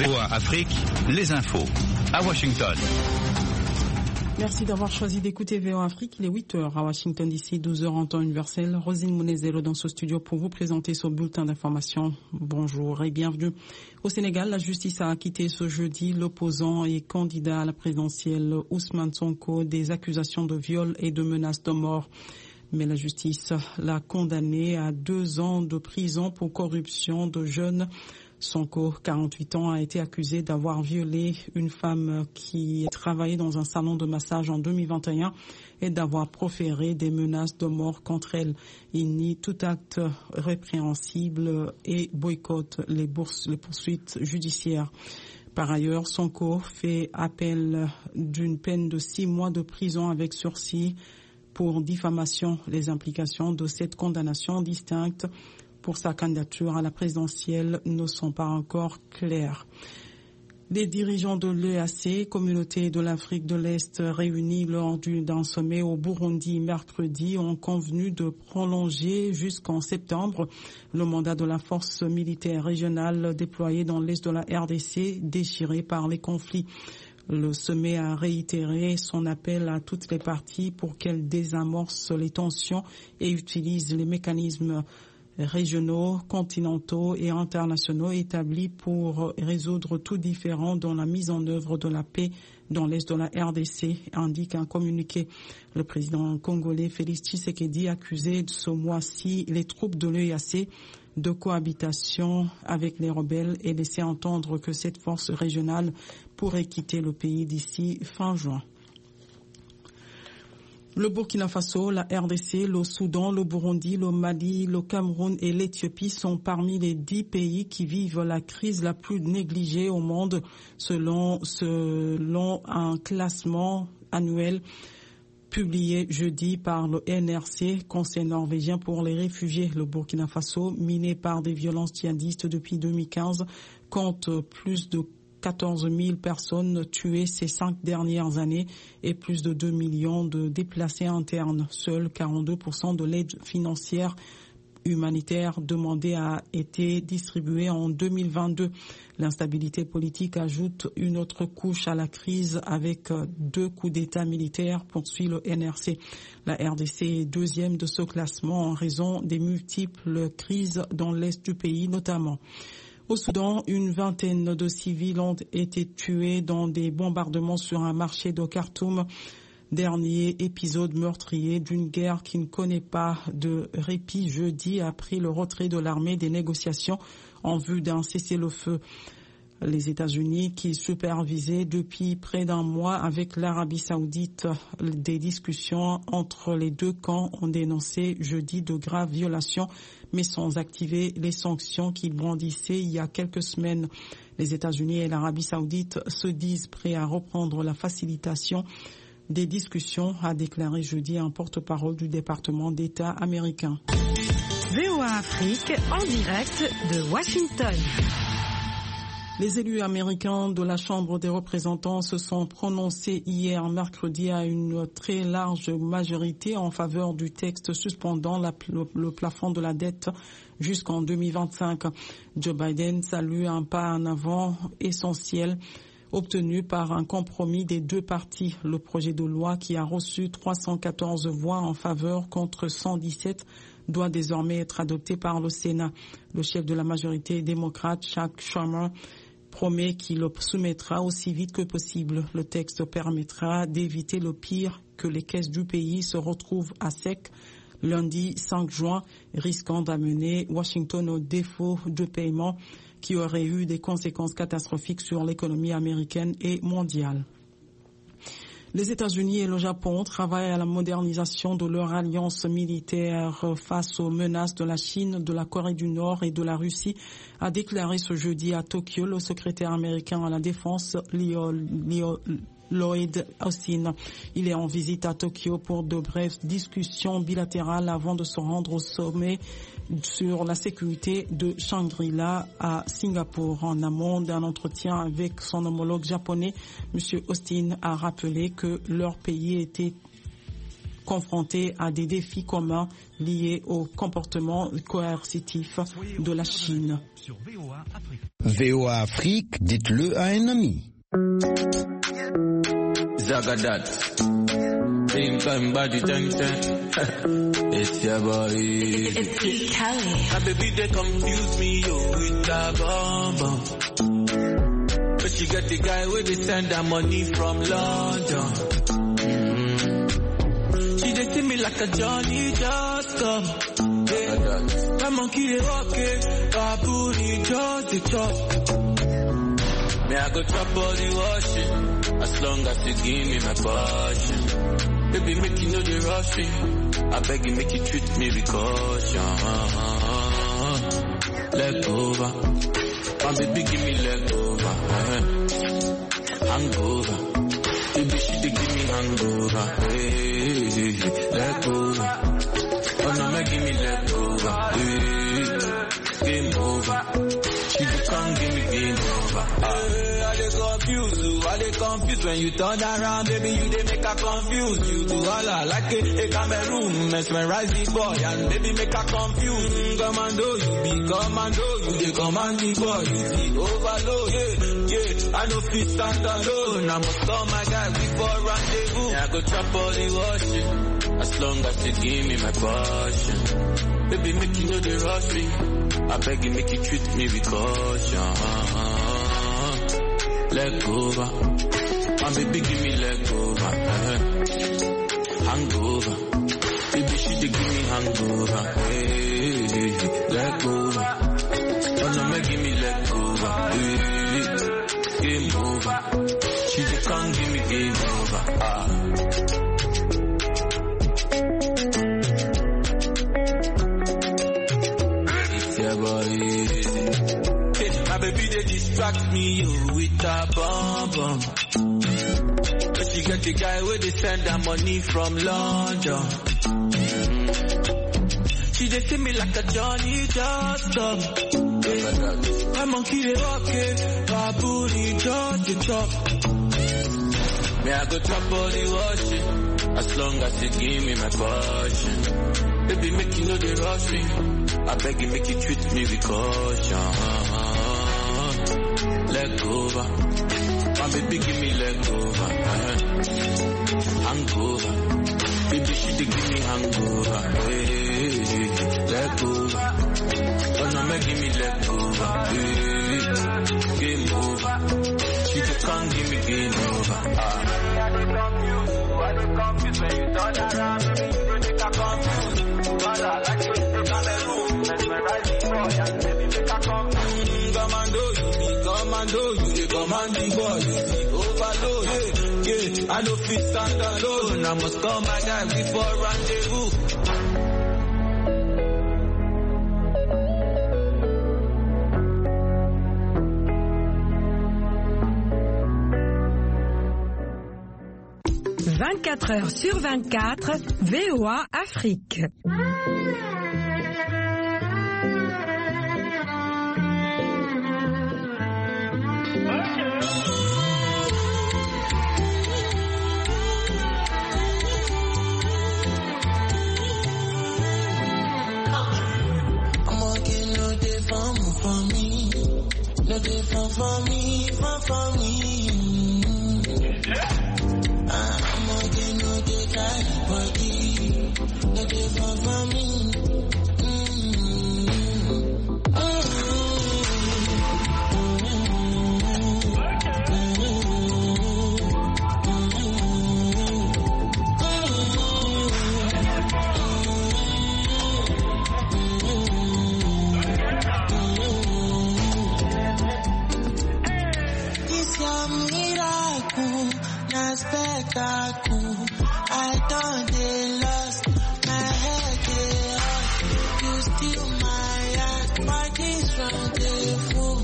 VOA Afrique, les infos à Washington. Merci d'avoir choisi d'écouter VOA Afrique. Il est 8h à Washington DC, 12h en temps universel. Rosine Mounezelo dans ce studio pour vous présenter ce bulletin d'information. Bonjour et bienvenue. Au Sénégal, la justice a acquitté ce jeudi l'opposant et candidat à la présidentielle Ousmane Sonko des accusations de viol et de menaces de mort. Mais la justice l'a condamné à 2 ans de prison pour corruption de jeunes. Sonko, 48 ans, a été accusé d'avoir violé une femme qui travaillait dans un salon de massage en 2021 et d'avoir proféré des menaces de mort contre elle. Il nie tout acte répréhensible et boycotte les poursuites judiciaires. Par ailleurs, Sonko fait appel d'une peine de 6 mois de prison avec sursis pour diffamation. Les implications de cette condamnation distincte pour sa candidature à la présidentielle ne sont pas encore claires. Les dirigeants de l'EAC, communauté de l'Afrique de l'Est, réunis lors d'un sommet au Burundi mercredi, ont convenu de prolonger jusqu'en septembre le mandat de la force militaire régionale déployée dans l'Est de la RDC, déchirée par les conflits. Le sommet a réitéré son appel à toutes les parties pour qu'elles désamorcent les tensions et utilisent les mécanismes régionaux, continentaux et internationaux établis pour résoudre tout différend dans la mise en œuvre de la paix dans l'Est de la RDC, indique un communiqué. Le président congolais Félix Tshisekedi accusé ce mois-ci les troupes de l'EAC de cohabitation avec les rebelles et laissé entendre que cette force régionale pourrait quitter le pays d'ici fin juin. Le Burkina Faso, la RDC, le Soudan, le Burundi, le Mali, le Cameroun et l'Éthiopie sont parmi les 10 pays qui vivent la crise la plus négligée au monde selon un classement annuel publié jeudi par le NRC, Conseil norvégien pour les réfugiés. Le Burkina Faso, miné par des violences djihadistes depuis 2015, compte plus de 14 000 personnes tuées ces 5 dernières années et plus de 2 millions de déplacés internes. Seuls 42% de l'aide financière humanitaire demandée a été distribuée en 2022. L'instabilité politique ajoute une autre couche à la crise avec 2 coups d'État militaires, poursuit le NRC. La RDC est deuxième de ce classement en raison des multiples crises dans l'est du pays notamment. Au Soudan, une vingtaine de civils ont été tués dans des bombardements sur un marché de Khartoum. Dernier épisode meurtrier d'une guerre qui ne connaît pas de répit jeudi après le retrait de l'armée des négociations en vue d'un cessez-le-feu. Les États-Unis, qui supervisaient depuis près d'un mois avec l'Arabie Saoudite des discussions entre les 2 camps, ont dénoncé jeudi de graves violations, mais sans activer les sanctions qu'ils brandissaient il y a quelques semaines. Les États-Unis et l'Arabie Saoudite se disent prêts à reprendre la facilitation des discussions, a déclaré jeudi un porte-parole du département d'État américain. VOA Afrique en direct de Washington. Les élus américains de la Chambre des représentants se sont prononcés hier mercredi à une très large majorité en faveur du texte suspendant le plafond de la dette jusqu'en 2025. Joe Biden salue un pas en avant essentiel obtenu par un compromis des 2 partis. Le projet de loi qui a reçu 314 voix en faveur contre 117 doit désormais être adopté par le Sénat. Le chef de la majorité démocrate, Chuck Schumer, promet qu'il le soumettra aussi vite que possible. Le texte permettra d'éviter le pire, que les caisses du pays se retrouvent à sec lundi 5 juin, risquant d'amener Washington au défaut de paiement qui aurait eu des conséquences catastrophiques sur l'économie américaine et mondiale. Les États-Unis et le Japon travaillent à la modernisation de leur alliance militaire face aux menaces de la Chine, de la Corée du Nord et de la Russie, a déclaré ce jeudi à Tokyo le secrétaire américain à la Défense, Lloyd Austin. Il est en visite à Tokyo pour de brèves discussions bilatérales avant de se rendre au sommet sur la sécurité de Shangri-La à Singapour. En amont d'un entretien avec son homologue japonais, M. Austin a rappelé que leur pays était confrontés à des défis communs liés au comportement coercitif de la Chine. VOA Afrique, dites-le à un ami. Zagadat, body it's your boy. It's Kelly. My baby, they confuse me, with that bomb. But she got the guy where they send her money from London. She they see me like a Johnny just come. My monkey they walk it, baboon he just the chop. Me I go chop all the washing, as long as you give me my passion. Baby make you know the rushing, I beg you make you treat me with caution. Leg over, my baby give me leg over, hangover. Baby she dey give me hangover, hey, leg over. Oh no, make give me leg over, hey, game over. She dey come give me game over. I dey confused when you turn around, baby you dey make her confused. You do all I like a Cameroon, mesmerize the boy and baby make her confused. Commando, you be commando, you dey command the boy, you see overload. Yeah, I no fit stand alone. I must call my guy before rendezvous. Yeah, I go chop all the washing, as long as you give me my passion. Baby make you know the rush me, I beg you make you treat me with caution. Leg over, my baby give me leg over, hangover, baby she dey give me hangover, hey, leg over, oh no make give me leg over, hey, game over, she dey come give me game over, It's your boy. My baby they distract me with a bomb. But she got the guy where they send her money from London. She they see me like a Johnny just come. My monkey they walk it, baboon he just the chop. Me I go chop all the washing, as long as you give me my passion. Baby make you know the rush me, I beg you make you treat me with caution. Leg over, my baby give me leg over, hangover, baby she dey give me hangover, hey, leg over, oh no make give me leg over, hey, game over, she dey come give me game over. I dey confused when you turn around, baby you dey make her confused. All I like is the Cameroon, mesmerize the boy and baby make her confused. Commando, you be commando, you dey command the boy, you see overload. Yeah, I no fit stand alone, I must call my guy before rendezvous. « 24 heures sur 24, VOA Afrique. No dey fun for me. I'm okay, no dey carry body. No dey fun for me. Spectacle, I don't dey lost, my head dey hot, you steal my heart, why this round dey full?